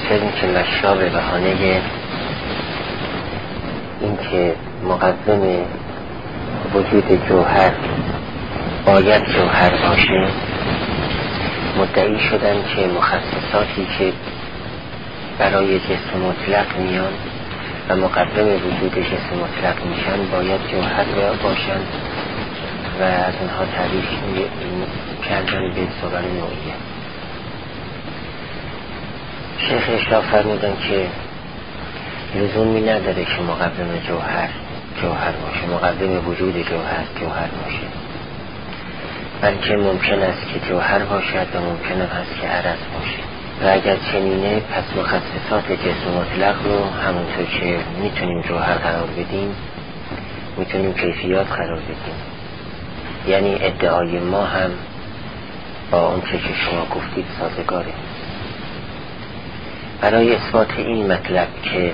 علم که مشا به بهانه این که مقدم وجود جوهر باید جوهر باشه مدعی شدن که مخصصاتی که برای جسم مطلق میان و مقدم وجود جسم مطلق میشن باید جوهر باشن و از اونها تعریف کردن به صور نوعیه. شیخ اشراف فرمودن که لزومی نداره که مقدم جوهر باشه، مقدم وجود جوهر باشه، بلکه ممکن است که جوهر باشد و ممکن است که عرض باشه و اگر چنینه پس مخصصات جسم مطلق رو همونطور که میتونیم جوهر قرار بدیم میتونیم کیفیات قرار بدیم. یعنی ادعای ما هم با اون چه که شما گفتید سازگاره. برای اثبات این مطلب که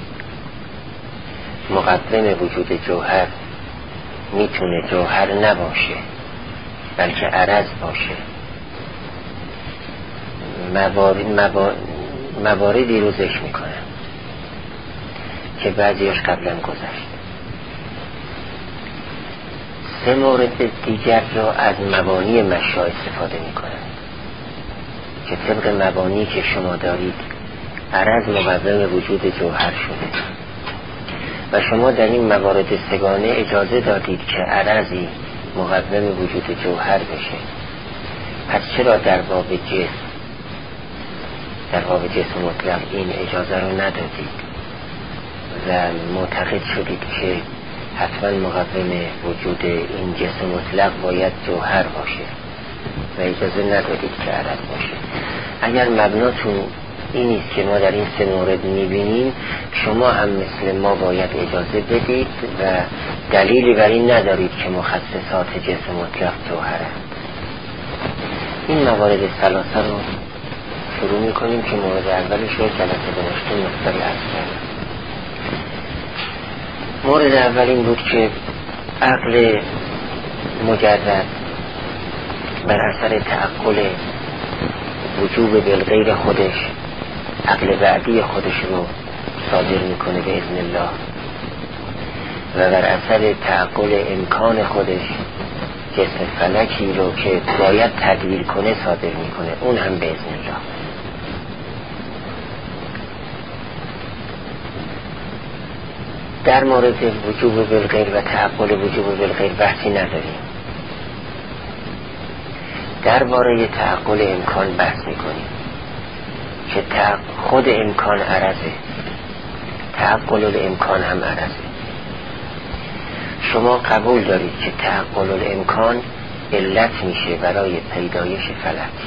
مقدم وجود جوهر میتونه جوهر نباشه بلکه عرض باشه، مواردی رو ذکر میکنن که بعضیش قبلا گذشت. 3 مورد دیگر رو از مبانی مشا استفاده میکنن که طبق مبانی که شما دارید عرض مقدم وجود جوهر شده و شما در این موارد سگانه اجازه دادید که عرضی مقدم وجود جوهر بشه. پس چرا در باب جسم مطلق این اجازه رو ندادید و معتقد شدید که حتما مقدم وجود این جسم مطلق باید جوهر باشه و اجازه ندادید که عرض باشه؟ اگر مبناتون این است که ما در این 3 مورد میبینیم، شما هم مثل ما باید اجازه بدید و دلیلی بر این ندارید که مخصصات جسم مطلق جوهره. این موارد 3 رو شروع میکنیم که مورد اولش رو جلسه گذشته مقداری عرض کردم. مورد اول این بود که عقل مجرد بر اثر تعقل وجوب بالغیر خودش عقل بعدی خودش رو صادر میکنه به اذن الله و بر اثر تعقل امکان خودش جسم فلکی رو که باید تدبیر کنه صادر میکنه، اون هم به اذن الله. در مورد وجوب بالغیر و تعقل وجوب بالغیر بحثی نداریم. درباره تعقل امکان بحث میکنیم که خود امکان عرضه، تعقل الامکان هم عرضه. شما قبول دارید که تعقل الامکان علت میشه برای پیدایش فلک،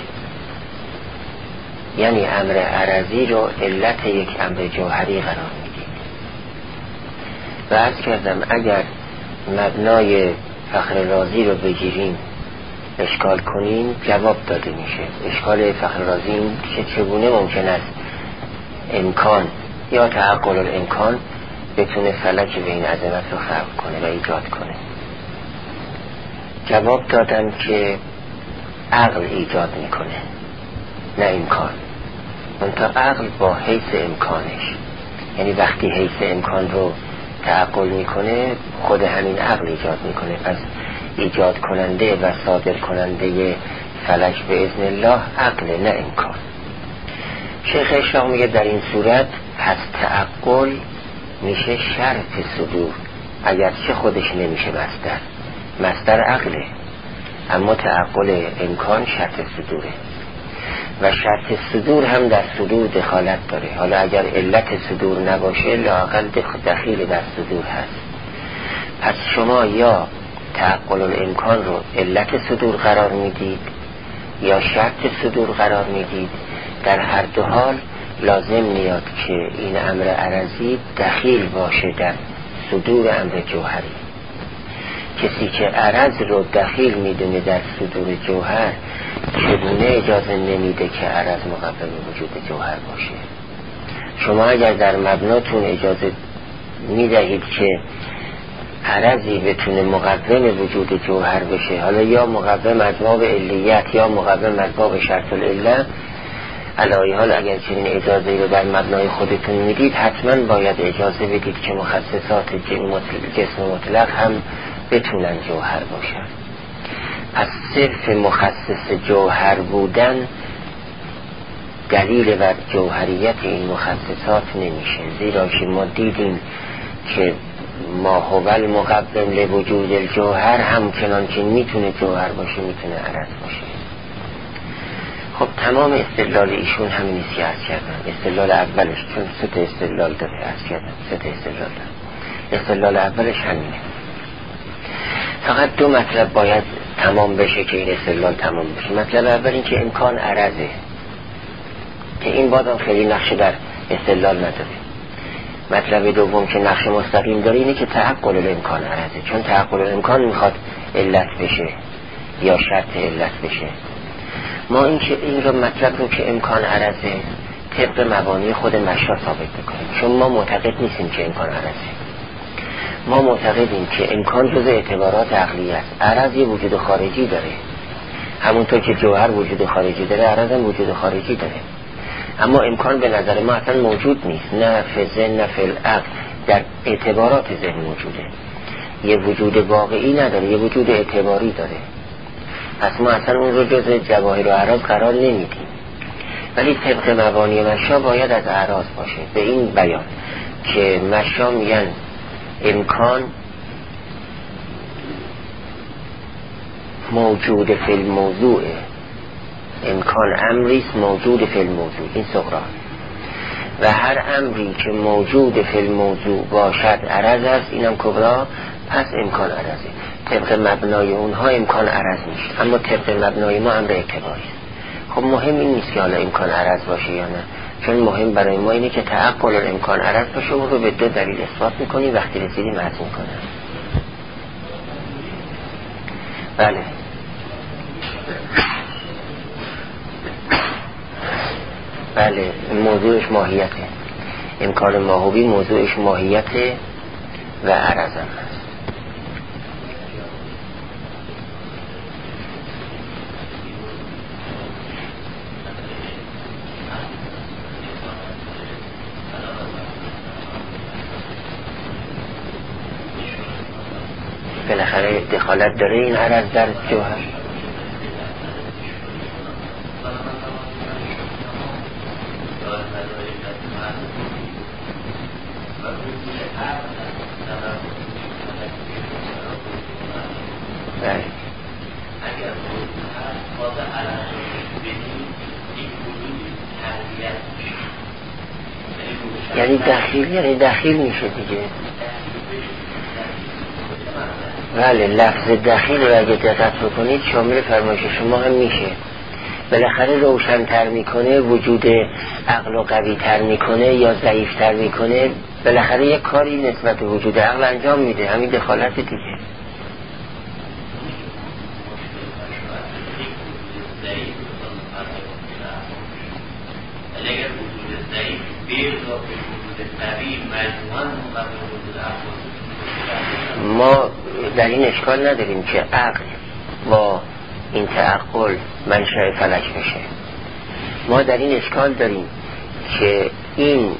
یعنی امر عرضی رو علت یک امر جوهری قرار میدید. و عرض کردم اگر مبنای فخر رازی رو بگیریم اشکال کنیم جواب داده میشه. اشکال فخر رازی این که چگونه ممکن است امکان یا تعقل الامکان بتونه فلک به این عظمت رو خلق کنه و ایجاد کنه. جواب دادن که عقل ایجاد میکنه نه امکان. منتها عقل با حیث امکانش، یعنی وقتی حیث امکان رو تعقل میکنه خود همین عقل ایجاد میکنه. پس ایجاد کننده و صادر کننده فلک به اذن الله عقل نه امکان. شیخ اشراق میگه در این صورت پس تعقل میشه شرط صدور، اگرچه خودش نمیشه مصدر عقله، اما تعقل امکان شرط صدوره و شرط صدور هم در صدور دخالت داره. حالا اگر علت صدور نباشه لااقل دخیل در صدور هست. پس شما یا تعقل الامکان رو علت صدور قرار میدید یا شرط صدور قرار میدید. در هر دو حال لازم میاد که این امر عرضی دخیل باشه در صدور امر جوهری. کسی که عرض رو دخیل میدونه در صدور جوهر چگونه اجازه نمیده که عرض مقدم وجود جوهر باشه؟ شما اگر در مبناتون اجازه میدهید که عرضی بتونه مقدم وجود جوهر بشه، حالا یا مقدم از باب علیت یا مقدم از باب شرط العله، علایه حال اگر چنین اجازه رو در مبنای خودتون میدید حتما باید اجازه بدید که مخصصات جسم مطلق هم بتونن جوهر باشن. پس صرف مخصص جوهر بودن دلیل بر جوهریت این مخصصات نمیشه، زیرا که ما دیدیم که ما هو المقدم لوجود الجوهر همچنان که میتونه جوهر باشه میتونه عرض باشه. خب تمام استدلال ایشون همین نیست که عرض کردم. استدلال اولش چون 3 استدلال داره عرض کردم، 3 استدلال داره. استدلال اولش همینه. فقط 2 مطلب باید تمام بشه که این استدلال تمام بشه. مطلب اول این که امکان عرضه، که این بازم خیلی نقش در استدلال نداره. مطلب دوم که نقش مستقیم داره اینه که تعقل الامکان عرضه، چون تعقل الامکان میخواد علت بشه یا شرط علت بشه. ما این رو مطلب رو که امکان عرضه طبق مبانی خود مشا ثابت بکنیم، چون ما معتقد نیستیم که امکان عرضه. ما معتقدیم که امکان جز اعتبارات عقلی است. عرض یه وجود خارجی داره، همونطور که جوهر وجود خارجی داره عرض هم وجود خارجی داره. اما امکان به نظر ما اصلا موجود نیست، نه فی ذهن نه فی العقل، در اعتبارات ذهن موجوده. یه وجود واقعی نداره، یه وجود اعتباری داره. پس ما اصلا اون رو جز جواهر و اعراض قرار نمیدیم. ولی طبق مبانی مشا باید از اعراض باشه. به این بیان که مشا میگن امکان موجود فی الموضوع، امکان امریست موجود فی الموضوع، این صغرا، و هر امری که موجود فی الموضوع باشد عرض است، اینم کبرا، پس امکان عرضه. طبق مبنای اونها امکان عرض نیست، اما طبق مبنای ما امر اعتباری است. خب مهم این نیست که حالا امکان عرض باشه یا نه، چون مهم برای ما اینه که تعقل امکان عرض باشه. اون رو به 2 دلیل اثبات میکنیم، وقتی رسیدیم عرض میکنیم. بله بله، موضوعش ماهیته. امکان ماهوی موضوعش ماهیته و عرض هم هست. بالاخره دخالت داره این عرض در جوهر. یعنی دخیل میشه دیگه. بله، لفظ دخیل رو اگه دقت بکنید شامل فرمایش شما هم میشه. بالاخره روشن‌تر میکنه، وجود عقل رو قوی‌تر میکنه یا ضعیف‌تر میکنه. بالاخره یک کاری نسبت به وجود عقل انجام میده، همین دخالت دیگه. ما در این اشکال نداریم که عقل با این تعقل منشأ فلک بشه. ما در این اشکال داریم که این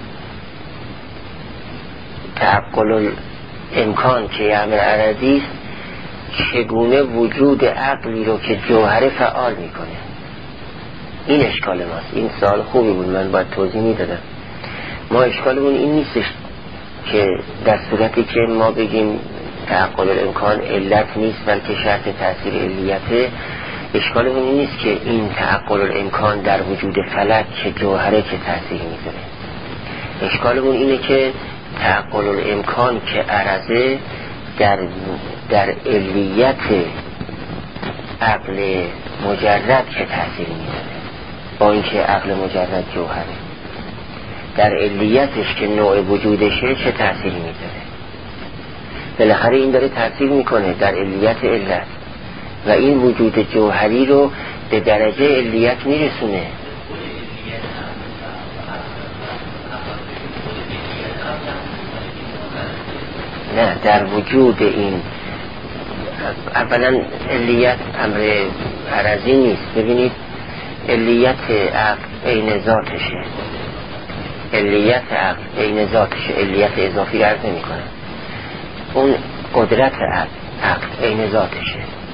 تعقل امکان که امر عرضی است چگونه وجود عقلی رو که جوهر فعال میکنه. این اشکال ماست. این سوال خوبی بود، من باید توضیح میدادم. ما اشکالمون این نیستش که در صورتی که ما بگیم تعقل الامکان علت نیست بلکه شرط تأثیر علیته، اشکالمون این نیست که این تعقل الامکان در وجود فلک که جوهره که تأثیر میذاره. اشکالمون اینه که تعقل الامکان که عرضه در علیت عقل مجرد که تأثیر میذاره، با اینکه عقل مجرد جوهره، در علیتش که نوع وجودشه چه تأثیری میذاره. بالاخره این داره تأثیر میکنه در علیت علت و این وجود جوهری رو به درجه علیت میرسونه. نه، در وجود این اولا علیت امر عرضی نیست. ببینید علیت عقل عین ذاتشه، علیت عقل عین ذاتشه، علیت اضافی عرض نمی کنه. اون قدرت عقل عین ذاتشه.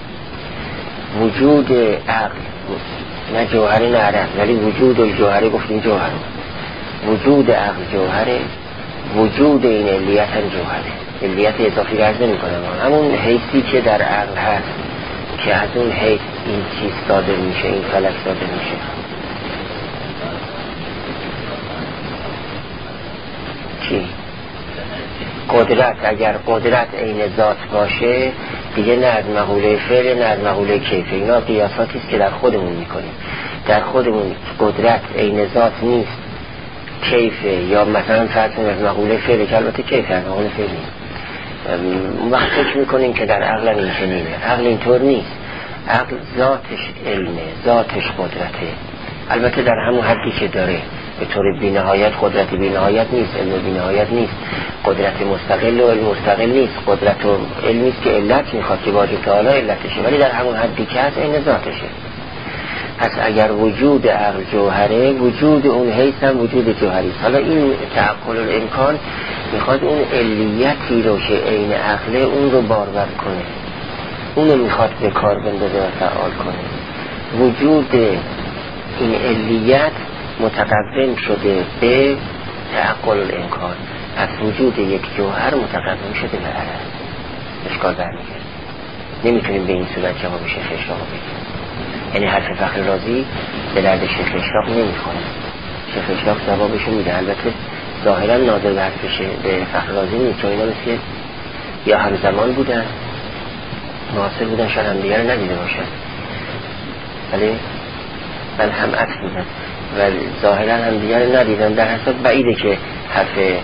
وجود عقل نه جوهره نه عرض، ولی وجود الجوهره گفتیم جوهره، وجود عقل جوهره، وجود این علیت هم جوهره. علیت اضافی عرض نمی کنه. همون حیثی که در عقل هست که از اون حیث این چیز صادر میشه، این فلک صادر میشه. چی؟ قدرت. اگر قدرت عین ذات باشه دیگه نه از مقوله فعل نه از مقوله کیف. اینا قیاساتی است که در خودمون میکنیم. در خودمون قدرت عین ذات نیست، کیفه، یا مثلا فرض کنید از مقوله فعل که البته کیف از مقوله فعل نیست. اون وقت فکر میکنیم که در عقل این چنینه. عقل اینطور نیست. عقل ذاتش علمه، ذاتش قدرته، البته در همون حدی که داره، به طور بی‌نهایت. قدرت بی‌نهایت نیست، علم بی‌نهایت نیست، قدرت مستقل و علم مستقل نیست، قدرت و علمی است که علت میخواد که واجب تعالی علتشه، ولی در همون حدی که هست این ذاتشه. پس اگر وجود عقل جوهره، وجود اون حیث هم وجود جوهری است. حالا این تعقل الامکان میخواد اون علیتی رو که عین عقله اون رو بارور کنه، اونو میخواد به کار بندازه و فعال کنه. وجود این علیت متقدم شده به تعقل الامکان، از وجود یک جوهر متقدم شده به عرض. اشکال برمیگرد. نمیتونیم به این صورت جواب شیخ اشراق بگیم. یعنی حرف فخر رازی به درد شیخ اشراق نمیخونه. شیخ اشراق جوابشو میده، البته ظاهرا ناظر به حرف به فخر رازی نیست، چون اینا مثل یا هم زمان بودن، معاصر بودن، شاید هم دیگر ندیده باشن، ولی بل هم عکس بودن و ظاهرا هم دیگر ندیدن. در حساب بعیده که حرف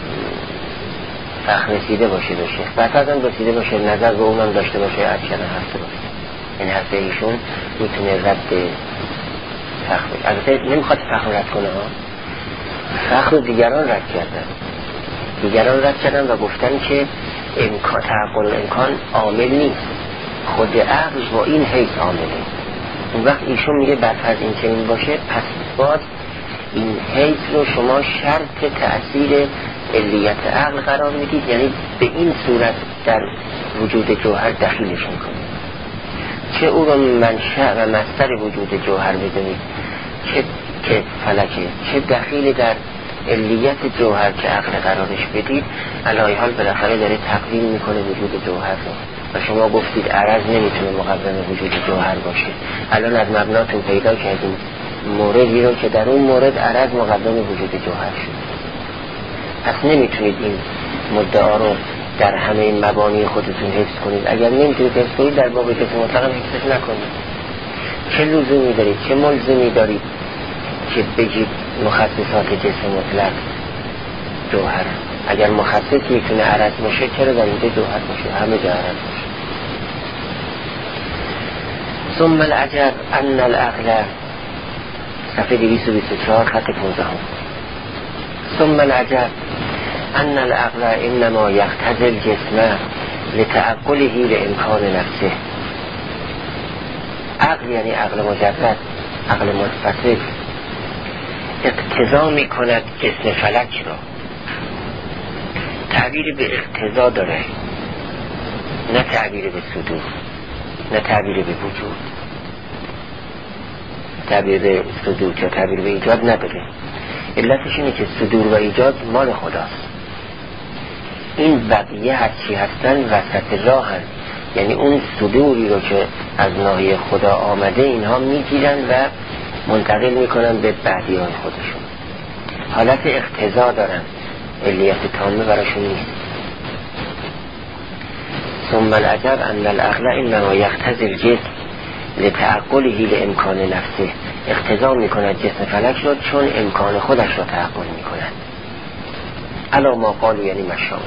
فخر رسیده باشه به شیخ، بعد از هم رسیده باشه، نظر به اونم داشته باشه، عدشن هفته باشه. این حرف ایشون میتونه رد فخر. البته نمیخواد فخر رد کنه ها، فخر دیگران رد کردن، دیگران رد کردن و گفتن که امکان تعقل امکان عامل نیست، خود عقل با این حیث عامله. اون وقت ایشون میگه برفرض این چنین باشه، پس باز این حیث رو شما شرط تأثیر علیت عقل قرار میدید، یعنی به این صورت در وجود جوهر دخیلش میکنید، چه او رو منشأ و مصدر وجود جوهر بدونید، که فلکه، چه دخیل در علیت جوهر که عقل قرارش بدید، علیه حال بالاخره داره تقدیم میکنه وجود جوهر رو. و شما گفتید عرض نمیتونه مقدم وجود جوهر باشه. الان از مبناتون پیدا کردیم موردی رو که در اون مورد عرض مقدم وجود جوهر شد. پس نمیتونید این مدعا رو در همه این مبانی خودتون حفظ کنید. اگر نمیتونید حفظ کنید، در باب جسم مطلق حفظش نکنید. چه لزومی دارید، چه ملزمی دارید که بگید مخصصات جسم مطلق جوهر؟ اگر مخصص میتونه عرض باشه، چرا در اینجا جوهر باشه؟ همه جا عرض باشه. ثم العجب ان العقل، صفحه 224 خط 15. ثم العجب ان العقل انما یقتضی الجسم لتعقله لامکان نفسه. عقل یعنی عقل مجرد، عقل منفصل، اقتضا می کند جسم فلک را. تعبیر به اقتضا داره، نه تعبیر به صدور، نه تعبیر به وجود. تعبیر به صدور که تعبیر به ایجاد نداره. علتش اینه که صدور و ایجاد مال خداست. این بقیه هرچی هستن وسط راهن، یعنی اون صدوری رو که از ناحیه خدا آمده اینها میگیرن و منتقل میکنن به بعدی های خودشون. حالت اقتضا دارن، علیت تامه براشون نیست. ثم العجب ان العقل انما یقتضی الجسم لتعقله لامکان نفسه. اقتضا میکند جسم فلک رو چون امکان خودش رو تعقل میکند. الا ما قالوا یعنی مشام.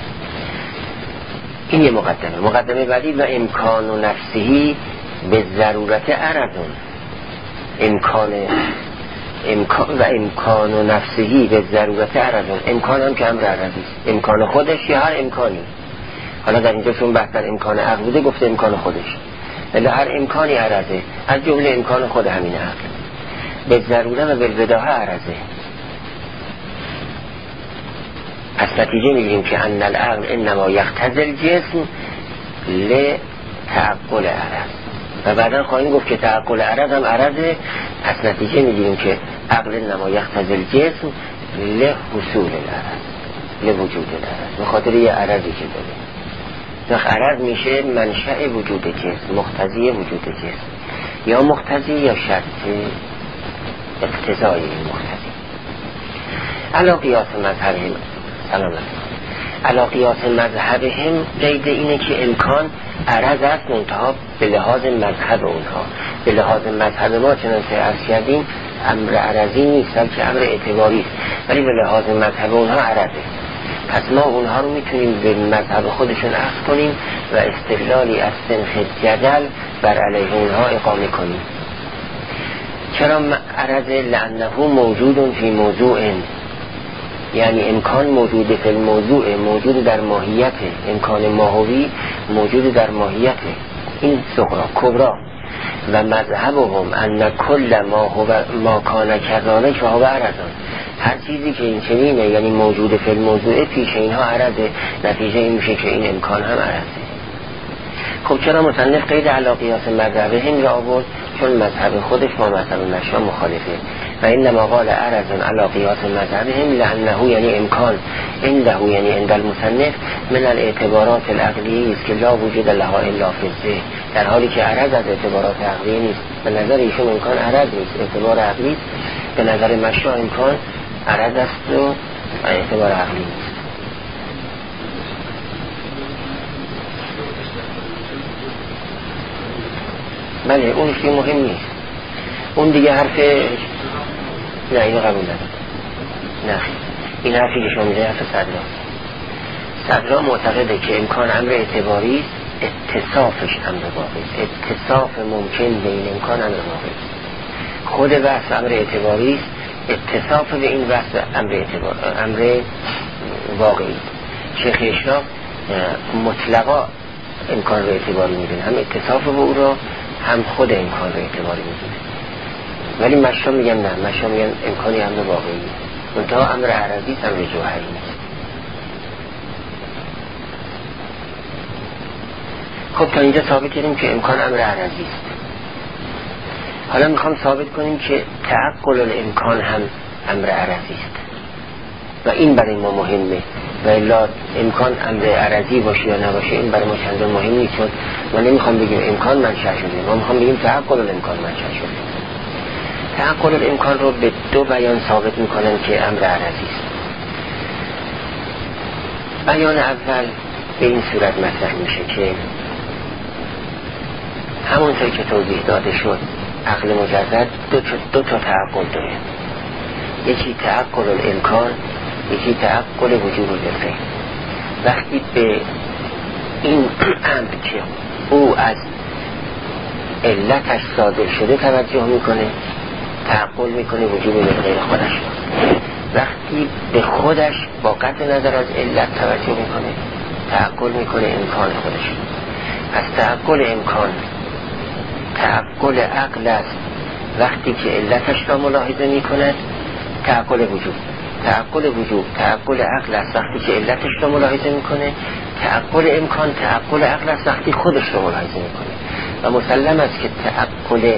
این یه مقدمه بعدی. و امکان و نفسهی به ضرورت عرضون. امکان و نفسهی به ضرورت عرضون. امکان هم که امر عرضی است، امکان خودش یا هر امکانی. حالا در اینجا چون بحث در امکان عقل بوده گفته امکان خودش، ولی هر امکانی عرضه، از جمله امکان خود همین عقل. به ضروره و بالبداهه عرضه. پس نتیجه میگیریم که ان العقل انما یقتضی الجسم لتعقل عرض و بعدا خواهیم گفت که تعقل عرض هم عرضه. پس نتیجه میگیریم که عقل انما یقتضی الجسم لحصول العرض لوجود العرض، به خاطر یه عرضی که داره. عرض میشه منشأ وجود جسم، مقتضی وجود جسم، یا مقتضی یا شرط اقتضای مقتضی. علی قیاس مذهبهم علی قیاس مذهبهم قید اینه که امکان عرض است، منتها به لحاظ مذهب اونها. به لحاظ مذهب ما چنانچه عرض کردیم امر عرضی نیست بلکه امر اعتباری است، ولی به لحاظ مذهب اونها عرضه. پس ما اونها رو میتونیم به مذهب خودشون اخذ کنیم و استدلالی از سنخ جدل بر علیه اونها اقامه کنیم. چرا عرض؟ لانه موجود فی موضوع، یعنی امکان موجود فی الموضوع، موجود در ماهیت، امکان ماهوی موجود در ماهیت. این صغرا کبرا. و مذهبهم ان کل ما کان کذالک فهو عرضان، هر چیزی که این چنینه یعنی موجود فی الموضوع پیش اینها عرضه. نتیجه این میشه که این امکان هم عرضه. خب چرا مصنف قید علی قیاس مذهبهم را آورد؟ چون مذهب خودش با مذهب مشا مخالفه. و انما قال عرض علی قیاس مذهبهم لانه یعنی امکان، عنده یعنی عند المصنف من الاعتبارات العقلی است که لا وجود لها الا فی الذهن، در حالی که عرض از اعتبارات عقلی نیست. به نظر ایشون امکان عرض نیست، اعتبار عقلی. به نظر مشا امکان عرض است و اعتبار عقلی نیست. بله اون که مهم نیست، اون دیگه حرف نه اینو قبول ندارم. نه این حرفی که شما میزنید حرف صدرا معتقده که امکان امر اعتباری است، اتصافش امر واقعی است. اتصاف ممکن به این امکان امر واقعی است. خود وصف امر اعتباری است، اتصاف به این وصف امر واقعی است. شیخ اشراق مطلقا امکان رو اعتباری میدونه، هم اتصاف به او را هم خود امکان رو اعتباری میدونه. ولی مشا میگن نه، مشا میگن امکانی امر واقعی، منتها امر عرضی امر جوهری نیست. خب تا اینجا ثابت کردیم که امکان امر عرضی است. حالا میخوام ثابت کنیم که تعقل الامکان هم امر عرضی است و این برای ما مهمه. و الا امکان امر عرضی باشه یا نباشه این برای ما چندان مهم نیست، چون ما نمیخوام بگیم امکان منشأ شده، ما میخوام بگیم تعقل الامکان منشأ شده. تعقل الامکان رو به دو بیان ثابت میکنن که امر عرضی است. بیان اول به این صورت مطرح میشه که همونطور که توضیح داده شد عقل مجرد دو تا تعقل داره، یکی تعقل الامکان، یکی تعقل وجوب الفعل. وقتی به این امر که او از علتش صادر شده توجه میکنه، تعقل میکنه وجوب الفعل خودش. وقتی به خودش با قطع نظر از علت توجه میکنه، تعقل میکنه امکان خودش. پس تعقل امکان تعقل عقل است وقتی که علتش را ملاحظه میکند، تعقل وجود. تعقل وجود تعقل عقل است وقتی که علتش را ملاحظه میکنه، تعقل امکان تعقل عقل است وقتی خودش را ملاحظه میکنه. و مسلم است که تعقل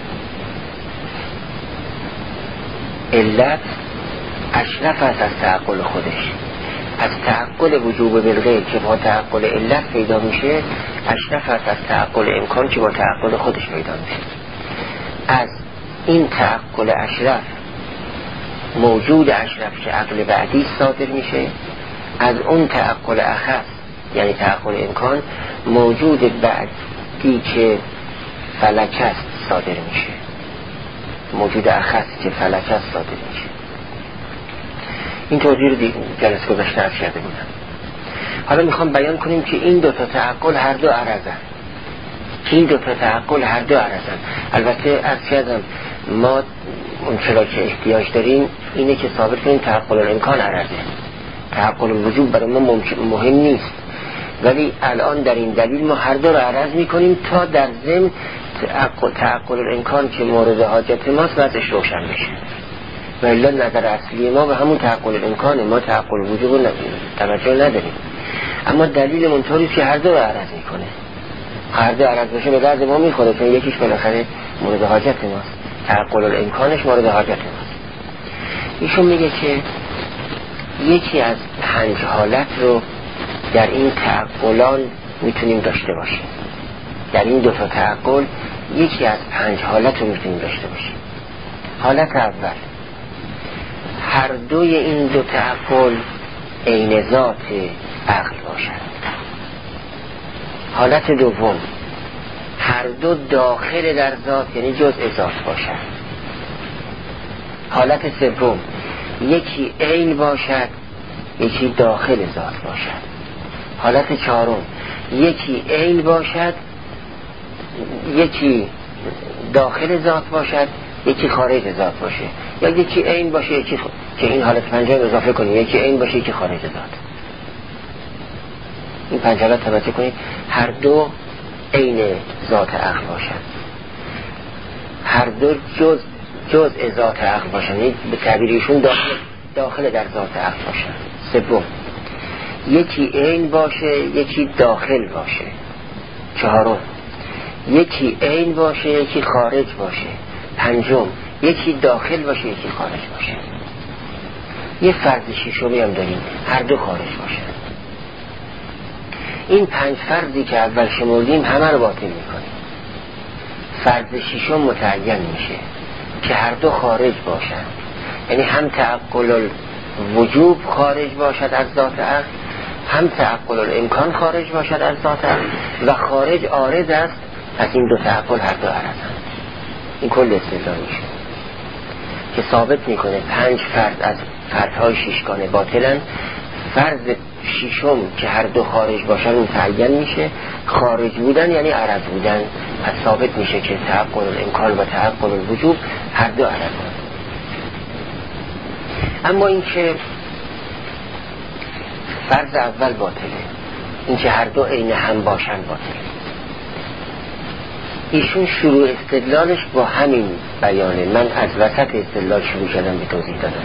علت اشرف است از تعقل خودش. از تعقل وجوب بالغیر که با تعقل علت پیدا میشه اشرف است از تعقل امکان که با تعقل خودش پیدا میشه. از این تعقل اشرف موجود اشرف که عقل بعدی صادر میشه، از اون تعقل اخف یعنی تعقل امکان موجود بعدی که فلک است صادر میشه، موجود اخف که فلک است صادر میشه. این توضیح رو جلسه گذشته عرض کرده بودم. حالا میخوام بیان کنیم که این دو تا تعقل هر دو عرضن، البته عرض کردم ما اون چرا که احتیاج داریم اینه که ثابت کنیم تعقل الامکان عرضه، تعقل الوجوب برای ما مهم نیست. ولی الان در این دلیل ما هر دو رو عرض میکنیم تا در ضمن تعقل الامکان که مورد حاجت ماست وضعش روشن بشه. و الا نظر اصلی ما به همون تعقل الامکانه، ما تعقل وجوب توجه نداریم. اما دلیل منطوری که هر دو رو عرض میکنه، هر دو عرض بشه به درد ما میخوره، چون یکیش بالاخره مورد حاجت ماست، تعقل الامکانش مورد حاجت ماست. ایشون میگه که یکی از 5 حالت رو در این تعقلان میتونیم داشته باشیم. در این 2 تا تعقل یکی از 5 حالت رو میتونیم داشته باشیم. حالت اول، هر دوی این 2 تعقل عین ذات عقل باشد. حالت دوم، هر دو داخل در ذات یعنی جزء ذات باشد. حالت سوم، یکی عین باشد یکی داخل ذات باشد. حالت چهارم، یکی عین باشد یکی داخل ذات باشد یکی خارج ذات باشه، یا یکی عین باشه یکی که این حالت پنجم اضافه کنیم، یکی عین باشه یکی خارج ذات. این 5 حالت توجه کنید، هر دو عین ذات عقل باشد، هر دو جزء ذات عقل باشن، به تعبیر ایشون داخل در ذات عقل باشن. سوم، یکی عین باشه یکی داخل باشه. چهارم، یکی عین باشه یکی خارج باشه. پنجم، یکی داخل باشه یکی خارج باشه. یه فرض ششمی هم داریم، هر دو خارج باشه. این 5 فرضی که اول شمردیم همه رو باطل میکنیم. فرض ششم متعین میشه که هر دو خارج باشند، یعنی هم تعقل الوجوب خارج باشد از ذات عقل، هم تعقل الامکان خارج باشد از ذات عقل، و خارج عارض است از این 2 تعقل هر دو عرضند. این کل استدلال میشه که ثابت میکنه 5 فرض از فرضهای ششگانه باطلن. فرض ششم که هر دو خارج باشن متعین میشه، خارج بودن یعنی عرض بودن، پس ثابت میشه که تعقل الامکان و تعقل الوجوب هر دو عرضن. اما این که فرض اول باطله، این که هر دو عین هم باشن باطله. ایشون شروع استدلالش با همین بیانه، من از وسط استدلال شروع کردم به توضیح دادم.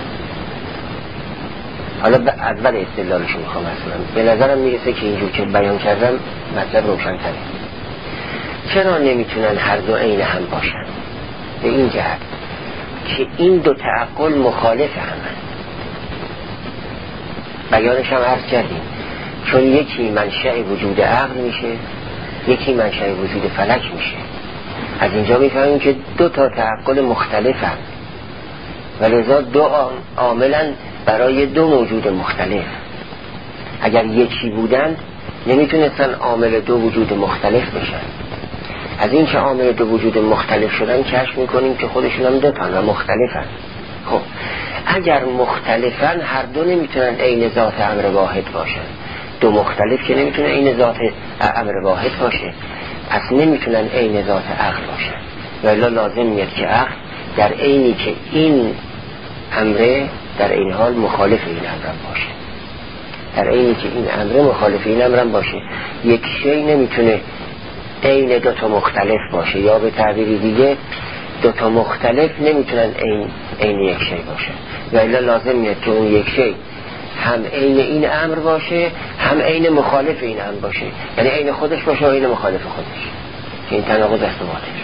حالا اول استدلالشو میخوام اصلا. به نظرم میرسه که اینجور که بیان کردم مطلب روشن‌تره. چرا نمیتونن هر دو عین هم باشن؟ به این جهت که این 2 تعقل مخالف همن. بیانش هم عرض کردیم، چون یکی منشأ وجود عقل میشه، یکی منشأ وجود فلک میشه. از اینجا میفهمیم که 2 تا تعقل مختلفن و لذا 2 عاملن برای 2 موجود مختلف. اگر یکی بودن نمیتونستن عامل 2 وجود مختلف بشن. از این که عامل 2 وجود مختلف شدن کشف میکنیم که خودشون هم 2 تا و مختلفن. خب اگر مختلفن هر دو نمیتونن عین ذات امر واحد باشن. 2 مختلف که نمیتونه عین ذات امر واحد باشه، پس نمیتونن عین ذات عقل باشن. و الا لازم میاد که عقل در عینی که این امره در این حال مخالف این امرم باشه، در عینی که این امره مخالف این امرم باشه. یک شی نمیتونه عین 2 تا مختلف باشه، یا به تعبیر دیگه 2 تا مختلف نمیتونن عین یک شی باشه. و الا لازم میاد که اون یک شی هم عین این امر باشه هم عین مخالف این امر باشه، یعنی عین خودش باشه و عین مخالف خودش، که این تناقض است و باطل.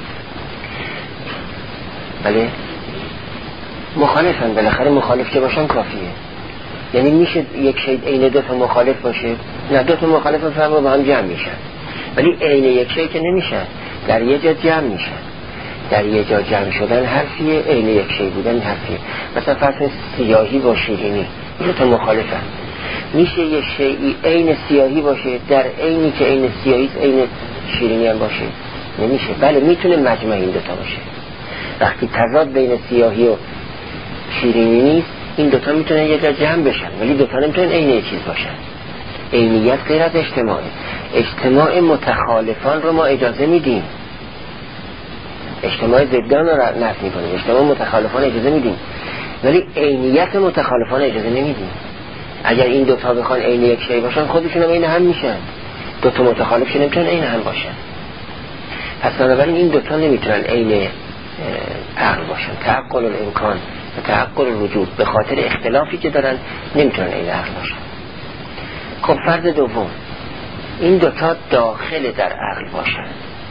بله مخالفن، بالاخره مخالف که باشن کافیه. یعنی میشه یک شی عین 2 تا مخالف باشه؟ نه، 2 تا مخالف فهم رو با هم جمع میشن، ولی عین یک شی که نمیشن، در یه جا جمع میشن. در یه جا جمع شدن حرفیه، عین یک شی بودن حرفیه. مثلا فرض سیاهی با شیرینی، 2 تا مخالفن. میشه یه شیئی عین سیاهی باشه در عینی که عین سیاهی عین شیرینی هم باشه؟ نمیشه. بله میتونه مجمع این 2 تا باشه. وقتی تضاد بین سیاهی و شیرینی نیست، این 2 تا میتونن یه جا جمع بشن، ولی 2 تا نمیتونن عین یک چیز باشن. عینیت غیر از اجتماعه. اجتماع متخالفان رو ما اجازه میدیم، اجتماع ضدان رو نفی میکنیم، اجتماع متخالفان اجازه میدیم، ولی عینیت متخالفان اجازه نمیدیم. اگر این 2 تا بخوان عین یک شی باشن خودشون هم عین هم میشن. 2 تا متخالف که نمیتونن عین هم باشن. پس بنابراین این دوتا نمیتونن عین عقل باشن. تعقل الامکان و تعقل الوجود به خاطر اختلافی که دارن نمیتونن عین عقل باشن. خب فرض دوم، این دوتا داخل در عقل باشن،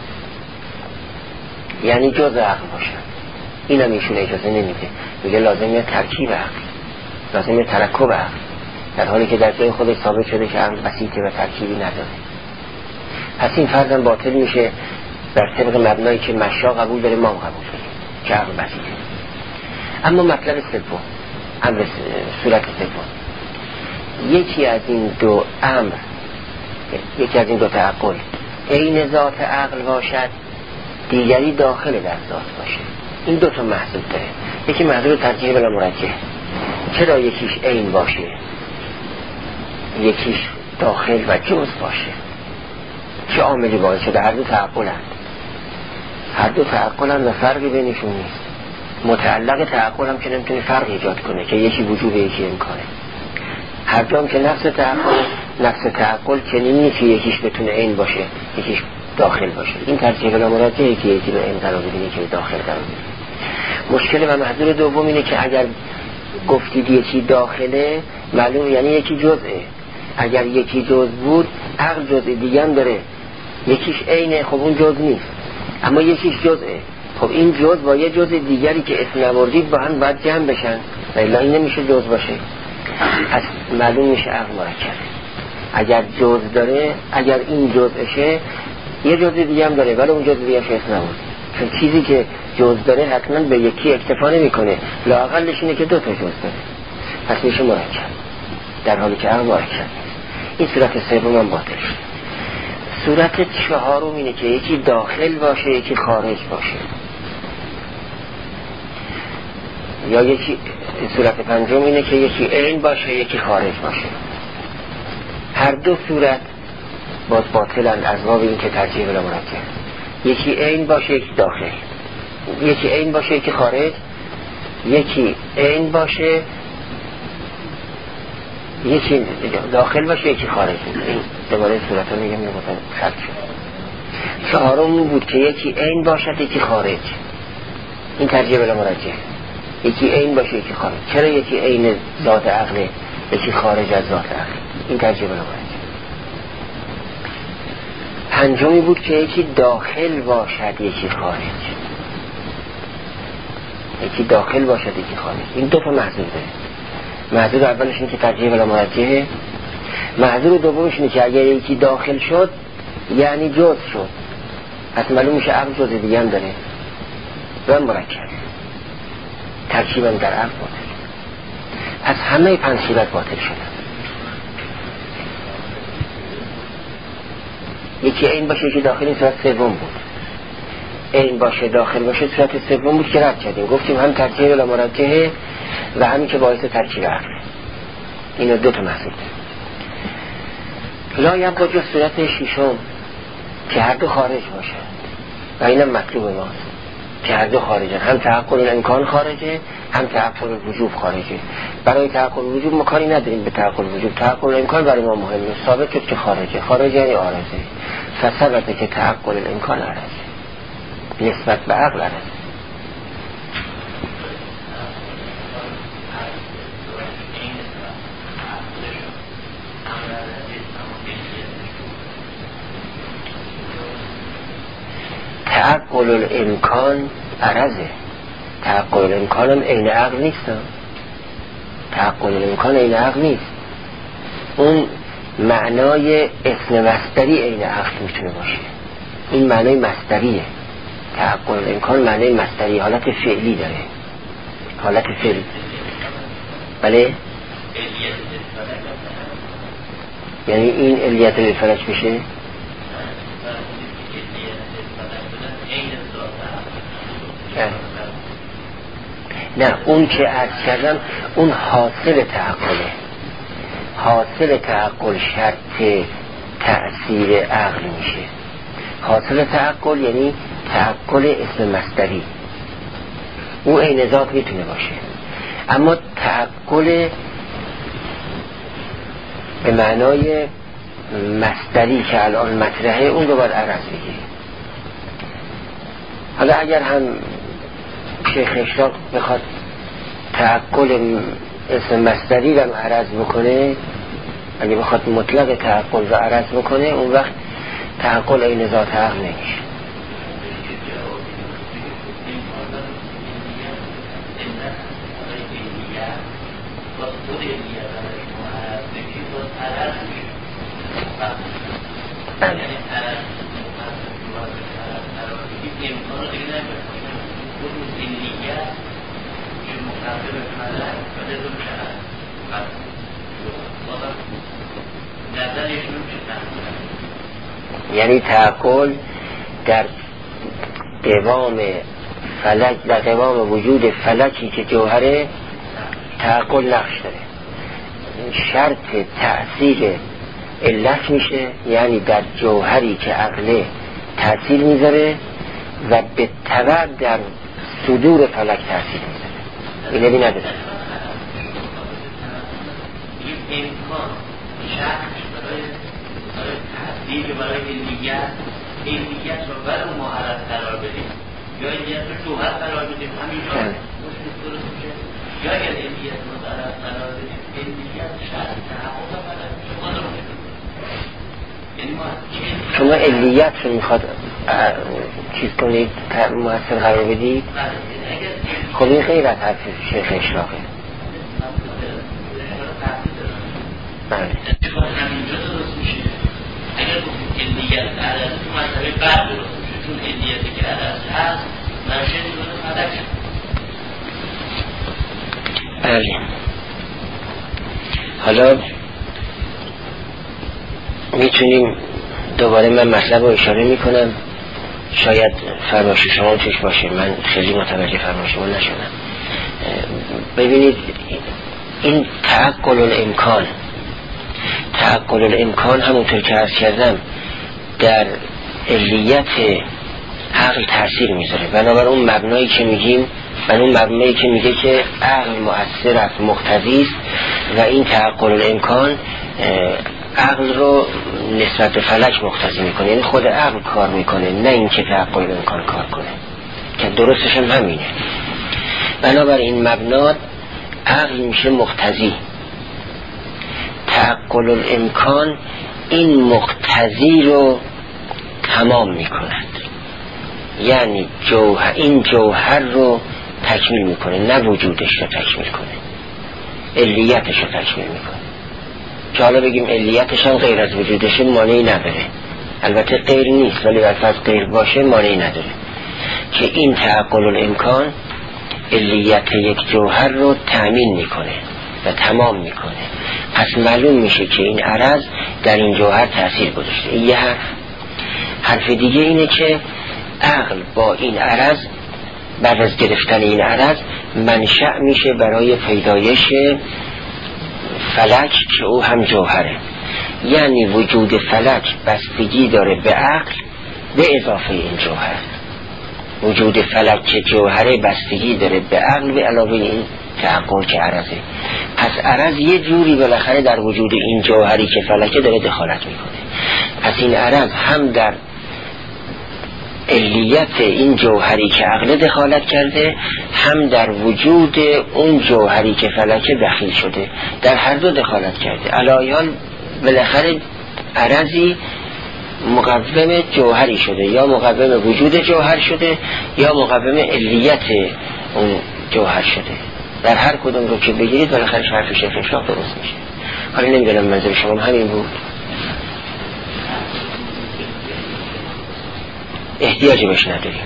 یعنی جز عقل باشن، این هم ایشون اجازه نمیده، میگه لازمه ترکیب عقل، لازمه ترکب عقل، در حالی که در جای خودش ثابت شده که عقل بسیطه و ترکیبی نداره. پس این فرضم باطل میشه بر طبق مبنایی که مشا قبول داره، ما هم قبول داریم که عقل بسیطه. اما مطلب سوم، امر صورت سوم، یکی از این دو امر، یکی از این دو تعقل عین ذات عقل باشد، دیگری داخل در ذات باشه. این دو تا محذور داره. یکی محذور ترجیح بلا مرجح، چرا یکیش عین باشه یکیش داخل و جز باشه، چه عاملی باعث شده؟ هر دو تعقلند، هر دو تعقلند و فرقی بینشون نیست. متعلق تعقل هم که نمیتونه فرق ایجاد کنه که یکی وجوب یکی امکانه. هر دو هم که نفس تعقل چنین نیست که یکیش بتونه عین باشه یکیش داخل باشه. این ترجیح بلا مرجحه که یکی رو عین قرار بدیم یکی رو داخل قرار بدیم. مشکل و محذور دوم اینه که اگر گفتید یکی داخله، معلوم یعنی یکی جزئه. اگر یکی جز بود، عقل جزء دیگه هم داره، یکیش عینه، خب اون جز نیست. اما یکیش جزئه، خب این جز با یه جز دیگری که اسم نبردید با هم باید جمع بشن و الا این نمیشه جز باشه. پس معلوم میشه عقل مرکبه. اگر جز داره، اگر این جزشه، یه جز دیگه هم داره ولی اون جز دیگه اسم نبرد، چون چیزی که جز داره حتما به یکی اکتفا نمیکنه، لااقلش اینه که دو تا جز داره، پس میشه مرکب، در حالی که عقل مرکب. این صورت سوم هم باطل شد. صورت چهارم اینه که یکی داخل باشه یکی خارج باشه، یا یکی صورت پنجم اینه که یکی عین باشه یکی خارج باشه. هر دو صورت باز باطلند از باب این که ترجیح بلا مرجح. یکی عین باشه یکی داخل، یکی عین باشه یکی خارج، یکی عین باشه یکی داخل باشه یکی خارج. این دوباره صورت ها میگم نگفتم خط شد. چهارم بود که یکی عین باشد یکی خارج، این ترجیح بلا مرجح. یکی عین باشه یکی خارج. چرا یکی عین ذات عقله یکی خارج از ذات عقل؟ این ترجیح بلا مرجح. پنجمی بود که یکی داخل باشد یکی خارج، یکی داخل باشد یکی خارج. این دو تا محذور داره. محذور اولش اینه که ترجیح بلا مرجحه. محذور دومش اینه که اگر یکی داخل شد یعنی جز شد، پس معلوم میشه عقل جز دیگه هم داره و مرکب، ترکیبم در عقل باطل. پس همه پنج صورت باطل شدن. یکی عین باشه یکی داخل، این صورت سوم بود. عین باشه داخل باشه صورت سوم بود که رد کردیم، گفتیم هم ترجیح بلا مرجحه و همین که باعث ترکیب عقل. اینو دو تا محذور لا یبقا جز صورت ششم که هر دو خارج باشه و اینم مطلوب ماست که هر دو خارجه، هم تعقل الامکان خارجه هم تعقل الوجوب خارجه. برای تعقل الوجوب ما کاری نداریم به تعقل الوجوب، تعقل الامکان برای ما مهمه. ثابت شد که خارجه یعنی عارضه، فثبت که تعقل الامکان عارضه نسبت به عقل عارضه. تعقل الامکان عرضه، تعقل الامکان هم عین عقل نیست. تعقل الامکان عین عقل نیست، اون معنای اسم مصدری عین عقل میتونه باشه. این معنای مصدریه. تعقل الامکان معنای مصدری، حالت فعلی داره، حالت فعلی. بله، یعنی این علیت الفلک میشه. نه، اون که عرض کردم اون حاصل تعقله. حاصل تعقل شرط تأثیر عقل میشه. حاصل تعقل یعنی تعقل اسم مصدری، او عین ذات میتونه باشه. اما تعقل به معنای مصدری که الان مطرحه، اون رو باید عرض بگیریم. حالا اگر هم شیخ اشراق بخواد تعقل اسم مصدری رو عرض بکنه، اگه بخواد مطلق تعقل رو عرض بکنه، اون وقت تعقل این ذات عقل نمیشه. یعنی تعقل در قوام فلک، در قوام وجود فلکی که جوهره تعقل نقش داره. شرط تأثیر علت میشه، یعنی در جوهری که عقله تأثیر میذاره و به تبع در صدور فلک تأثیر میذاره. اینه بی نداره امکان شخص برای تحصیل برای علمیت رو برای معرض قرار بدیم یا علمیت رو جوهر قرار بدیم همینجا درست میشه، یا اگر علمیت رو معرض قرار بدیم علمیت شرط تحقق فلک خودمون میکنیم. یعنی ما شما علیت رو میخواد چیز کنید، مؤثر قرار بدید. خب این غیر از حرف شیخ اشراقه. همینجا درست میشه. اگر علیت عرض تو مرتبه بعد درست میشه، چون علیتی که عرض هست مرشه نیرون فلک شد. بله. حالا میتونیم دوباره، من مطلب رو اشاره میکنم، شاید فرمایش شما توش باشه، من خیلی متوجه فرمایش شما نشدم. ببینید این تعقل الامکان همونطور که عرض کردم در علیت عقل تاثیر میذاره. بنابر اون مبنایی که میگیم، اون مبنایی که میگه که عقل مؤثر است، مقتضی است و این تعقل الامکان عقل رو نسبت به فلک مقتضی میکنه، یعنی خود عقل کار میکنه، نه اینکه تعقل الامکان کار کنه، که درستش هم همینه. بنابر این مبنا عقل میشه مقتضی، تعقل الامکان این مقتضی رو تمام میکند، یعنی این جوهر رو تکمیل میکنه، نه وجودش رو تکمیل کنه، علیتش رو تکمیل میکنه. که حالا بگیم علیتش هم غیر از وجودش مانعی نداره، البته غیر نیست ولی البته غیر باشه مانعی نداره، که این تعقل الامکان علیت یک جوهر رو تأمین میکنه و تمام میکنه. پس معلوم میشه که این عرض در این جوهر تأثیر گذاشته. یه حرف دیگه اینه که عقل با این عرض، بعد از گرفتن این عرض، منشأ میشه برای پیدایش فلک که او هم جوهره. یعنی وجود فلک بستگی داره به عقل به اضافه این جوهر. وجود فلک که جوهره بستگی داره به عقل به علاوه این تعقل که عرضه. پس عرض یه جوری بالاخره در وجود این جوهری که فلکه داره دخالت میکنه. پس این عرض هم در علیت این جوهری که عقل دخالت کرده، هم در وجود اون جوهری که فلکه دخیل شده، در هر دو دخالت کرده. علایال بالاخره عرضی مقوم جوهری شده، یا مقوم وجود جوهر شده، یا مقوم علیت اون جوهر شده. در هر کدوم رو که بگیرید بالاخره حرف شیخ اشراق درست میشه. حالا نمیدونم منظور شما همین بود؟ احتیاجی بهش نداریم.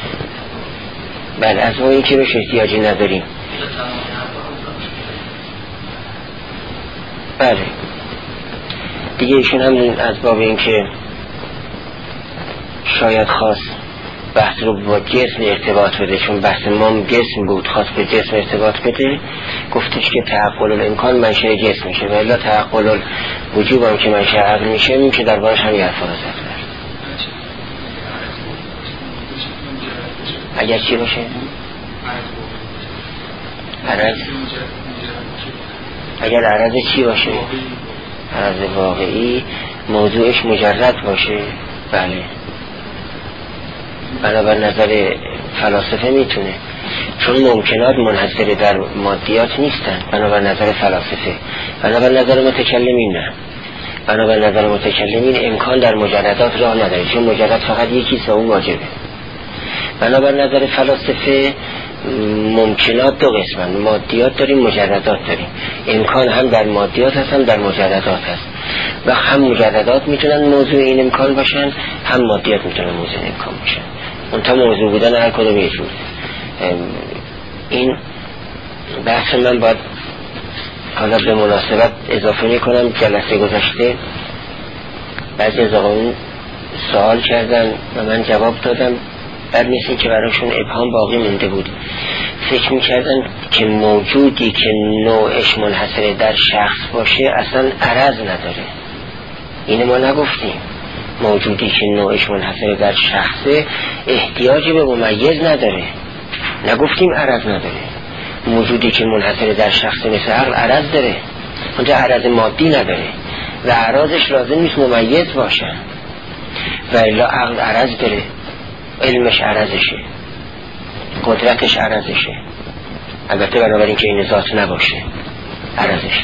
بله، از اون که بهش احتیاجی نداریم. بله دیگه ایشون هم از باب این که شاید خواست بحث رو با جسم ارتباط بده، چون بحث ما جسم بود، خواست به جسم ارتباط بده، گفتش که تعقل الامکان منشأ جسم میشه و الا تعقل الوجوب هم که منشأ عقل میشه، این که در بارش هم یه حرفا رو زد. اگر چی باشه؟ عرض. اگر عرض چی باشه؟ عرض واقعی، موضوعش مجرد باشه. بله بنابر نظر فلاسفه میتونه، چون ممکنات منحصر در مادیات نیستن بنابر نظر فلاسفه. بنابر نظر متکلمین نه. بنابر نظر متکلمین امکان در مجردات راه نداره، چون مجرد فقط یکیست و اون واجبه. بنابر نظر فلاسفه ممکنات دو قسمن، مادیات داریم، مجردات داریم. امکان هم در مادیات هست هم در مجردات هست، و هم مجردات میتونن موضوع این امکان باشن، هم مادیات میتونن موضوع این امکان باشن. اونتا موضوع بودن هر کدوم یه جور. این بحث من باید حالا به مناسبت اضافه میکنم. جلسه گذشته بعضی از آقایون سوال کردن و من جواب دادم، بعد مثل که براشون ابهام باقی مونده بود. فکر میکردن که موجودی که نوعش منحصر در شخص باشه اصلا عرض نداره. اینو ما نگفتیم. موجودی که نوعش منحصر در شخصه احتیاج به ممیز نداره، نگفتیم عرض نداره. موجودی که منحصر در شخص مثل عقل عرض داره، اونجا عرض مادی نداره و عرضش لازم نیست ممیز باشه، و الا عقل عرض داره، علمش عرضشه، قدرتش عرضشه، البته بنابراین که این ذات نباشه عرضشه،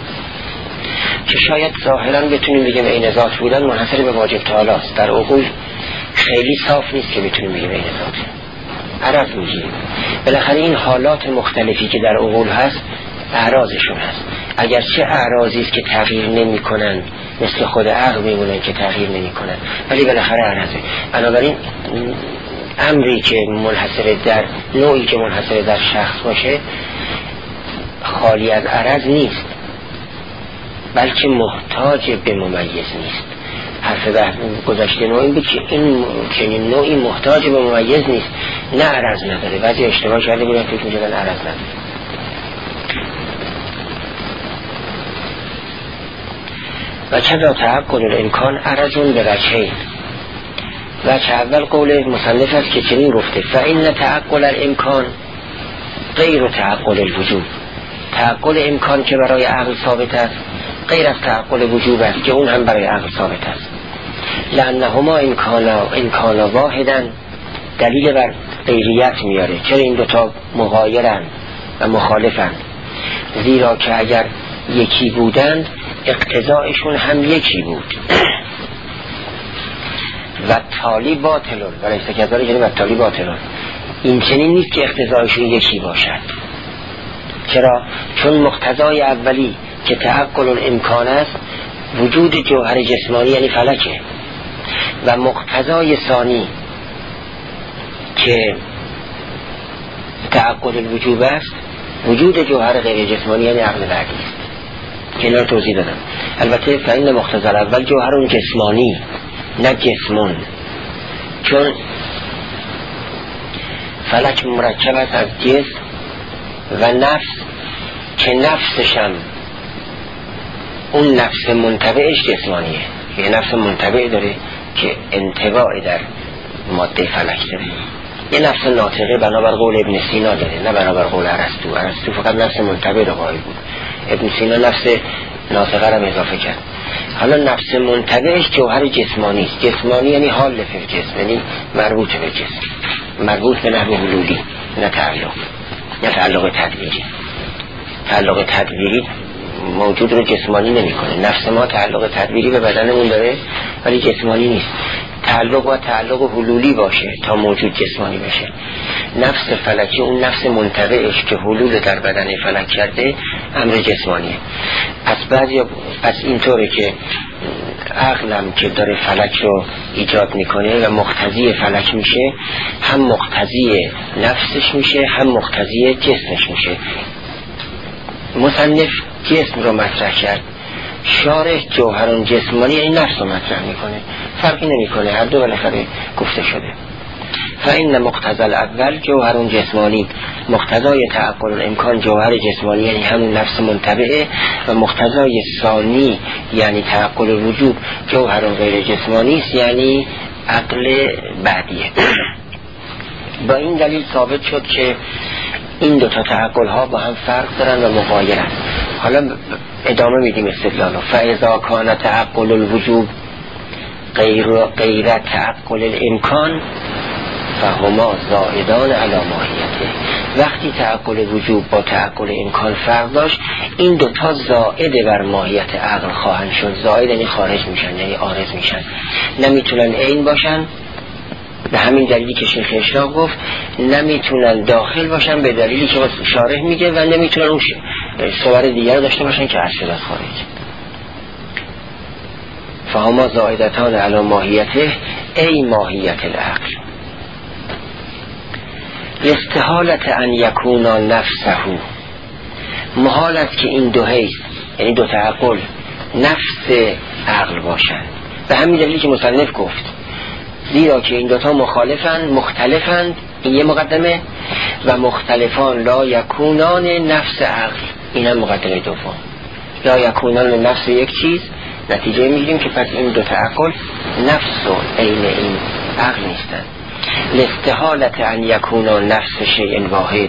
که شاید ظاهرا بتونیم بگیم این ذات بودن منحصر به واجب تعالی است. در عقول خیلی صاف نیست که بتونیم بگیم این ذات عرض میگیم. بالاخره این حالات مختلفی که در عقول هست اعراضشون هست، اگرچه اعراضی است که تغییر نمی کنن، مثل خود عقل میمونن که تغییر نمی کنن، ولی بالاخره عرضه. بنابراین امری که منحصر در نوعی که منحصر در شخص باشه خالی از عرض نیست، بلکه محتاج به ممیز نیست. حرف بحث گذشته نوعی بود که این چنین نوعی محتاج به ممیز نیست، نه عرض نداره. بعضی اشتباه کرده بودن فکر می‌کردن عرض نداره. و کذا تعقل الامکان عرضون به وجهین. و چه اول قول مصنف است که چنین گفته فإن تعقل الامکان غیر تعقل الوجوب. تعقل امکان که برای عقل ثابت است غیر از تعقل وجوب است که اون هم برای عقل ثابت است. لأنهما امکان واحدن، دلیل بر غیریت میاره. چرا این دوتا مغایرن و مخالفن؟ زیرا که اگر یکی بودند اقتضایشون هم یکی بود و تالی باطلون و لیس کذالک، یعنی و تالی باطلون. این چنین نیست که اقتضایشون یکی باشد. چرا؟ چون مقتضای اولی که تعقل الامکان است وجود جوهر جسمانی یعنی فلکه، و مقتضای ثانی که تعقل الوجوب است وجود جوهر غیر جسمانی یعنی عقل بعدی است که اینا رو توضیح دادم. البته فإن مقتضی اول جوهر جسمانی نه جسمون، چون فلک مرکب است از جسم و نفس که نفسشم اون نفس منطبعش جسمانیه. یه نفس منطبع داره که انطباع در ماده فلک داره. یه نفس ناطقه بنابر قول ابن سینا داره، نه بنابر قول ارسطو. ارسطو فقط نفس منطبع رو قائل بود، ابن سینا نفس ناطقه رو اضافه کرد. حالا نفس منطبعش جوهر جسمانی است. جسمانی یعنی حال فی جسم، یعنی مربوط به جسم، مربوط به نحو حلولی، نه تعلق تدبیری. تعلق تدبیری موجود رو جسمانی نمی‌کنه. نفس ما تعلق تدبیری به بدنمون داره ولی جسمانی نیست. تعلق و تعلق حلولی باشه تا موجود جسمانی بشه. نفس فلکی اون نفس منطبعش که حلول در بدن فلک کرده امر جسمانیه. پس اینطوره که عقلم که داره فلک رو ایجاد میکنه و مقتضی فلک میشه، هم مقتضی نفسش میشه هم مقتضی جسمش میشه. مصنف جسم رو مطرح کرد، شارح جوهران جسمانی این نفس رو مطرح میکنه، فرقی نمیکنه، هر دو بالاخره گفته شده. فإن مقتضی الاول جوهران جسمانی، مقتضای تعقل الامکان جوهر جسمانی یعنی همون نفس منطبعه، و مقتضای ثانی یعنی تعقل الوجوب جوهران غیر جسمانی است یعنی عقل بعدیه. با این دلیل ثابت شد که این دو تا تعقل ها با هم فرق دارن و مغایرن. حالا ادامه میدیم استدلالو. فاذا کان تعقل الوجوب غیر تعقل الامکان فهما زائدان علی ماهیته. وقتی تعقل وجوب با تعقل امکان فرق داشت، این دوتا زائد بر ماهیت عقل خواهند شد. زائد یعنی خارج میشن، یعنی عارض میشن، نمیتونن عین باشن. به همین دلیلی که شیخ اشراق گفت نمیتونن داخل باشن، به دلیلی که شارح میگه، و نمیتونن اون صور دیگر داشته باشن که اصل خارج. فهما زائدتان علی ماهیته ای ماهیت العقل. استحالت ان یکونا نفسه، محال است که این دو حیث یعنی دو تعقل نفس عقل باشند. به همین دلیلی که مصنف گفت زیرا که این دوتا مختلفند، این یه مقدمه، و مختلفان لا یکونان نفس عقل، این هم مقدمه دوم. لا یکونان نفس یک چیز، نتیجه میگیریم که پس این دو تعقل نفس و عین این عقل نیستند. لاستحالت ان یکونان نفس شیء واحد،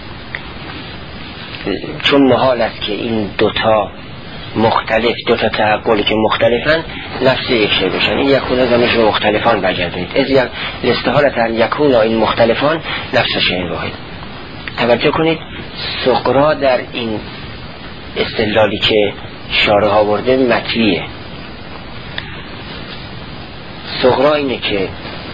چون محال است که این دوتا مختلف، دوتا تعقلی که مختلفن نفس یک شی بشن. این یکونا زمینش رو مختلفان بگردونید. از لاستحالت ان یکونا این مختلفان نفس شیء واحد. توجه کنید صغرا در این استدلالی که شارح آورده مطلیه. صغرا اینه که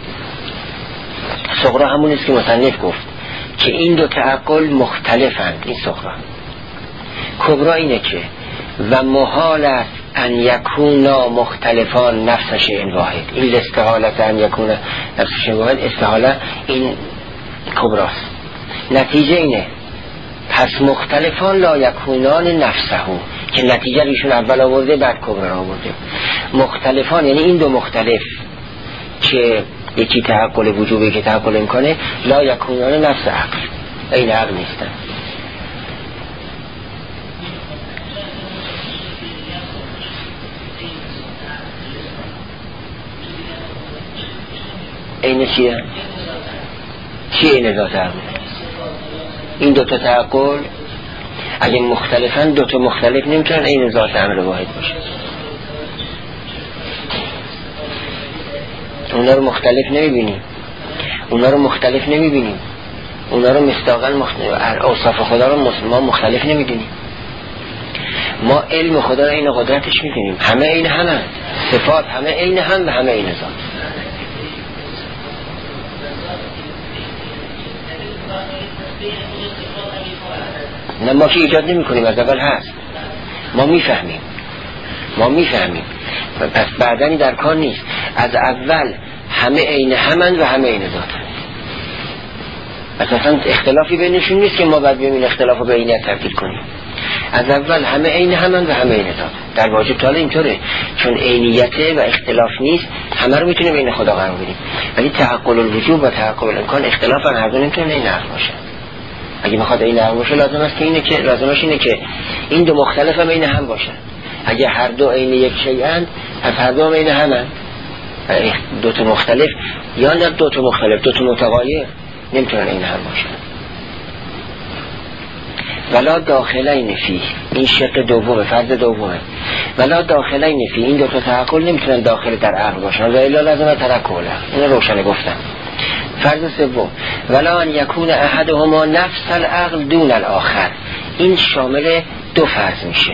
صغرا همون است که مصنف گفت که این دو تعقل مختلفند، این صغرا. کبرا اینه که و محال است ان یکونا مختلفان نفس شیء واحد. این استحالت ان یکونا نفس شیء واحد، استحاله این کبراست. نتیجه اینه پس مختلفان لا یکونان نفسه، که نتیجه ایشون اول آورده بعد کبرا آورده. مختلفان یعنی این دو مختلف که یکی تعقل وجوبی که تعقل امکانه، لا یکونان نفس عقل، این عقل نیستن. این چیه؟ چیه این ذات عقل؟ این دوتا تعقل اگه مختلفن، دوتا مختلف نمیتونن این ذات امر واحد باشه. اونا رو مختلف نمیبینیم، اونا رو مستاقاً اوصاف خدا رو ما مختلف نمیدونیم. ما علم خدا رو این قدرتش میدونیم، همه این همه صفات، همه این هم و همه این ذات. نه ما که ایجاد نمی کنیم، از اول هست، ما میفهمیم و پس بعدنی در کار نیست. از اول همه عین همند و همه عین ذاتند. اصلا اختلافی بینشون نیست که ما بعد ببینیم اختلاف رو به عینیت تبدیل کنیم. از اول همه عین همند و همه عین ذات. در واجب تعالی اینطوره، چون عینیته و اختلاف نیست، همه رو میتونه بین خدا قرار بدیم. ولی تعقل الوجوب و تعقل الامکان اختلاف هر دو نمیتونه این عقل باشه. اگه میخواد این عقل باشه لازم است که اینه که این دو مختلف هم عین هم باشن. اگه هر دو عین یک شیئند، پس هر دو هم عین همند. دو تا مختلف یا نه دو تا مختلف، دو تا متغایر نمیتونن عین هم باشن. ولا داخلین فی، این شق دومه، فرض دومه. ولا داخلین فی، این دو تا تعقل نمیتونن داخل در عقل باشن و الا لازم ترکوله. اینو روشن گفتم. فرض سوم ولا ان یکون احدهما نفس العقل دون الاخر، این شامل دو فرض میشه.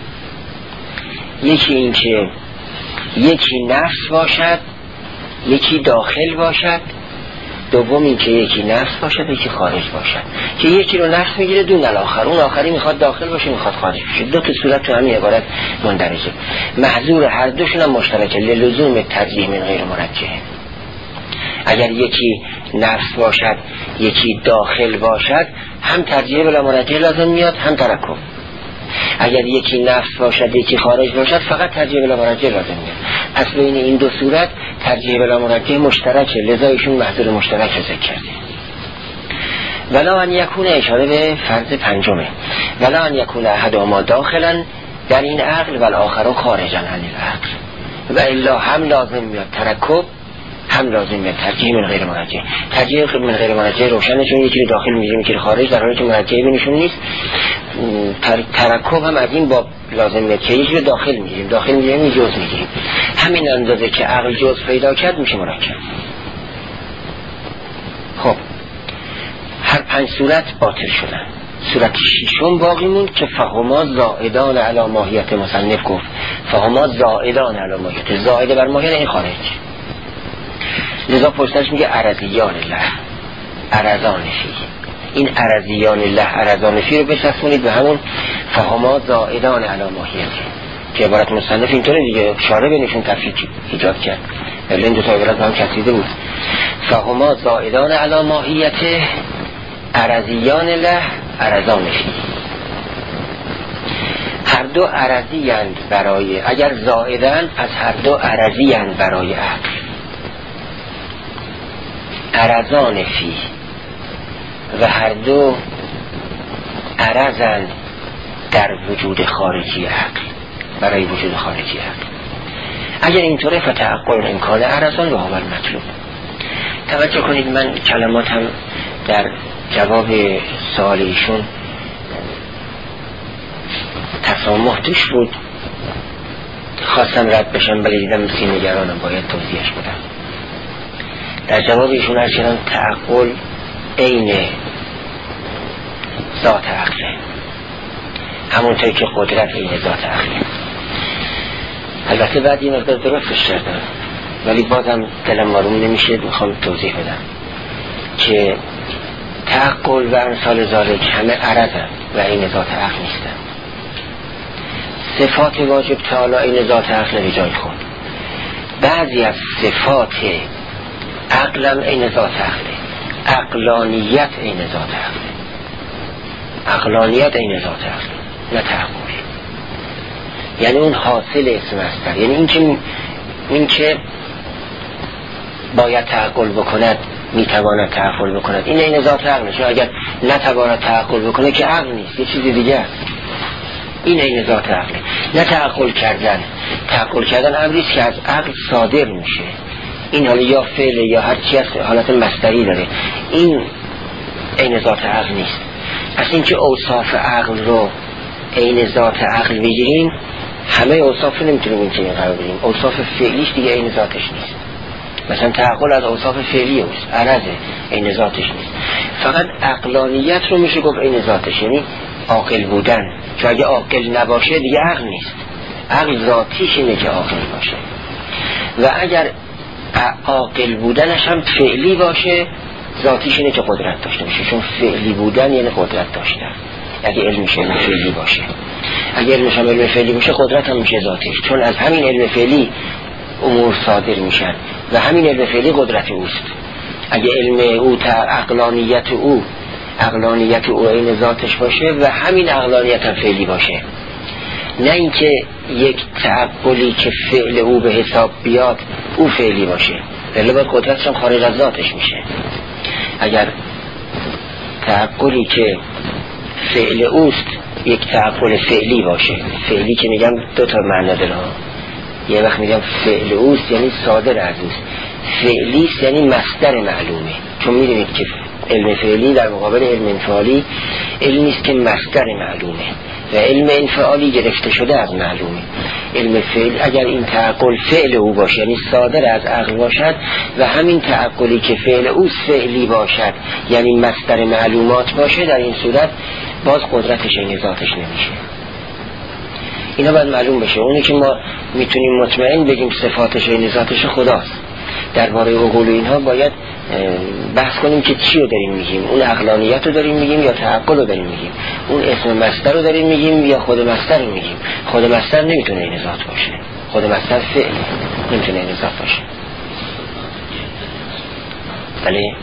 یکی این که یکی نفس باشد، یکی داخل باشد. دوم این که یکی نفس باشد، یکی خارج باشد. که یکی رو نفس میگیره دون الاخر، اون آخری میخواد داخل باشه، میخواد خارج باشه. دو تا صورت تو همین عبارت مندرجه. محظور هر دوشون هم مشترکه، للزوم ترجیح من غیر مرجح. اگر یکی نفس باشد یکی داخل باشد، هم ترجیح بلا مرجح لازم میاد، هم ترکب. اگر یکی نفس باشد یکی خارج باشد، فقط ترجیح بلا مرجح لازم میاد. پس بین این دو صورت ترجیح بلا مرجح مشترکه، لذا ایشون محظور مشترک رو ذکر کرده. ولا ان یکون، اشاره به فرض پنجمه، ولا ان یکون احدهما داخلا در این عقل و الاخر خارجا عن العقل، و الا هم لازم میاد ترکب، هم لازم میاد ترجیح من غیر مرجح. ترجیح من غیر مرجح روشنه، چون یکی رو داخل میگیریم یکی رو خارج، در حالی که مرجحی بینشون نیست. ترکب هم از این باب لازم میاد که یکی رو داخل میگیریم جز میگیریم. همین اندازه که عقل جز پیدا کرد میشه مرکب. هر 5 صورت باطل شدن. صورت ششم باقی موند که فهما زائدان علی ماهیت. مصنف گفت فهما زائدان علی ماهیت، زائده بر ماهیت این خارج. لذا پشتش میگه عرضیان الله عرضان فی. این عرضیان الله عرضان فی رو بچسبونید به همون فهما زائدان علی ماهیت که عبارت مصنف اینطوره دیگه، اشاره بینشون تفکیک ایجاد کرد، ولی این دو تا عبارت هم کسیده بود. فهما زائدان علی ماهیت عرضیان الله عرضان فی. هر دو عرضی اند برای، اگر زائدن از هر دو عرضی اند برای عقل. عرضان فی و هر دو عرضند در وجود خارجی عقل، برای وجود خارجی عقل. اگر اینطوره فتعقل امکان عرضان و هو المطلوب. توجه کنید، من کلماتم در جواب سوال ایشون تسامح توش بود، خواستم رد بشم ولی دیدم سی نگرانم، باید توضیحش بدم. در جواب ایشون هر چنان تعقل عین ذات عقله، همونطور که قدرت عین ذات عقله. البته بعد این مقدار درستش کردم ولی بازم دلم معلوم نمیشه، میخوام توضیح بدم که تعقل و امثال ذالک همه عرضن و عین ذات عقل نیستن. صفات واجب تعالی عین ذات عقل به جای خود، بعضی از صفات عقلم عین ذات عقله. عقلانیت عین ذات عقله، عقلانیت عین ذات عقله، نه تعقل. یعنی اون حاصل اسم مصدر، یعنی این که باید تعقل بکند میتواند تعقل بکند، این عین ذات عقله. چون اگر نتواند تعقل بکنه که عقل نیست، یه چیز دیگه است. این عین ذات عقله. نه تعقل کردن. تعقل کردن امریست که از عقل صادر میشه، این حالا یا فعل یا هر چی از حالت مصدری داره، این عین ذات عقل نیست. پس این که اوصاف عقل رو عین ذات عقل بگیریم، همه اوصاف رو نمیتونیم اینجوری قرار بدیم. اوصاف فعلیش دیگه عین ذاتش نیست. مثلا تعقل از اوصاف فعلی اوست، عرضه، عین ذاتش نیست. فقط عقلانیت رو میشه گفت عین ذاتش، یعنی عاقل بودن. چون اگه عاقل نباشه دیگه عقل نیست. عقل ذاتیش اینه که عاقل باشه، و اگر عاقل بودنش هم فعلی باشه ذاتیش اینه که قدرت داشته باشه. چون فعلی بودن یعنی قدرت داشتن. اگه علمش علم فعلی باشه، اگه علمش هم علم فعلی باشه، قدرت هم میشه ذاتیش. چون از همین علم فعلی امور صادر میشن و همین علم فعلی قدرت اوست. اگه علم او عقلانیت او عین ذاتش باشه و همین عقلانیت هم فعلی باشه، نه اینکه یک تعقلی که فعل او به حساب بیاد او فعلی باشه، ولی باید قدرتش هم خارج از ذاتش میشه. اگر تعقلی که فعل اوست یک تعقل فعلی باشه، فعلی که میگم دو تا معنی داره، یه وقت میگم فعل اوست یعنی صادر از اوست، فعلی یعنی مصدر معلومه. چون میدونید که علم فعلی در مقابل علم انفعالی علمی است که مصدر معلومه و علم انفعالی گرفته شده از معلومه. علم فعل اگر این تعقل فعل او باشه یعنی صادر از عقل باشد و همین تعقلی که فعل او فعلی باشد یعنی مصدر معلومات باشه، در این صورت باز قدرتش این ذاتش نمیشه. اینا باید معلوم بشه. اونی که ما میتونیم مطمئن بگیم صفاتش این ذاتش خداست. درباره عقول اینها باید بحث کنیم که چی رو داریم میگیم، اون عقلانیت رو داریم میگیم یا تعقل رو داریم میگیم، اون اسم مصدر رو داریم میگیم یا خود مصدر رو میگیم. خود مصدر نمیتونه این ذات باشه، خود مصدر فعل نمیتونه این ذات باشه. بله،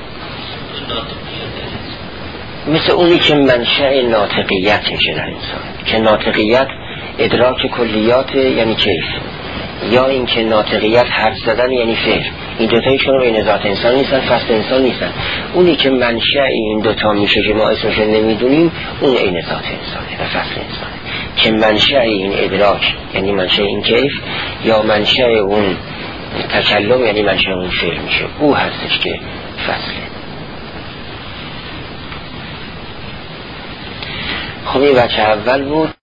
مثل اونی که منشأ ناطقیت میشه در انسان، که ناطقیت ادراک کلیات یعنی کیف، یا این که ناطقیت حرف زدن یعنی فعل. این دوتایشون رو این ذات انسان نیستن، فصل انسان نیستن. اونی که منشأ این دوتا میشه که ما اسمش نمیدونیم، اون این ذات انسانه و فصل انسانه. که منشأ این ادراک یعنی منشأ این کیف، یا منشأ اون تکلم یعنی منشأ اون فعل میشه، او هستش که فصله. خب این بچه اول بود.